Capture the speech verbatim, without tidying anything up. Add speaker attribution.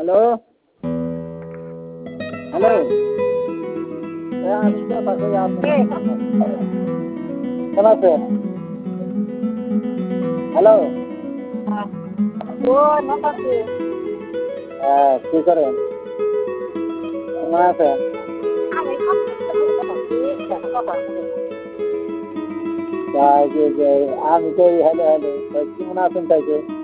Speaker 1: Hello hello আমি তো পাশে কেমন আছেন? হ্যালো হ্যাঁ কী করেন? কেমন আছেন? তাই যে যে আমি তো হ্যালো হ্যালো কেমন আছেন তাইকে